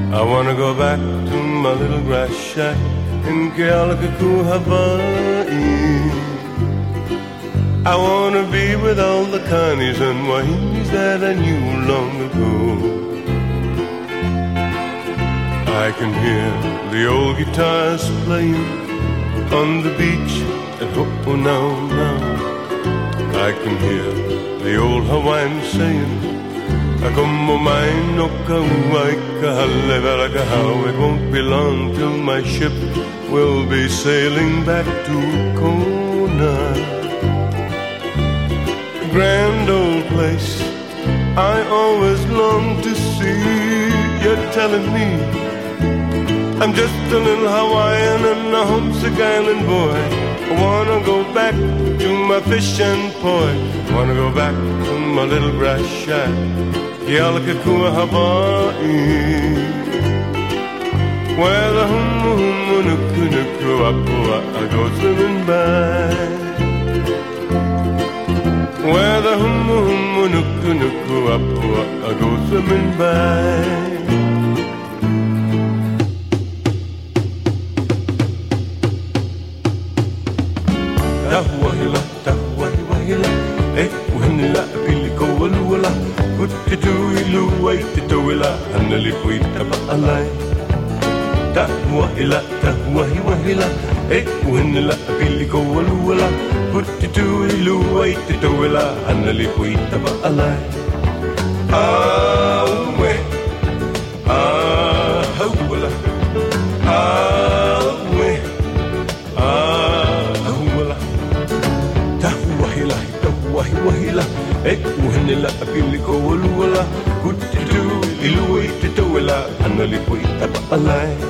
I wanna go back to my little grass shack in Kealakekua, Hawaii. I wanna be with all the Connies and Wahinis that I knew long ago. I can hear the old guitars playing on the beach at Ho'onauna. I can hear the old Hawaiian saying, Akomo mai no kauai ka hale velaka how it won't be long till my ship will be sailing back to Kona. Grand old place I always long to see. You're telling me I'm just a little Hawaiian and a homesick island boy. I wanna go back to my fish and poi. I wanna go back to my little grass shack, Kealakekua, Hawaii, where the humu nuku nuku apua I go swimming by, where the humu nuku nuku apua I go swimming by. Tahuahila, tahuahila, uhinila, piliko walula, putitu ilu, waititoila, hanali puita paalai. Tahuahila, tahuahila, uhinila, piliko walula, putitu ilu, waititoila, hanali puita paalai. Awe, ahawala, awe, ahawala. Wahila, uhinila, piliko walula, putitu ilu, waititoila, hanali puita paalai.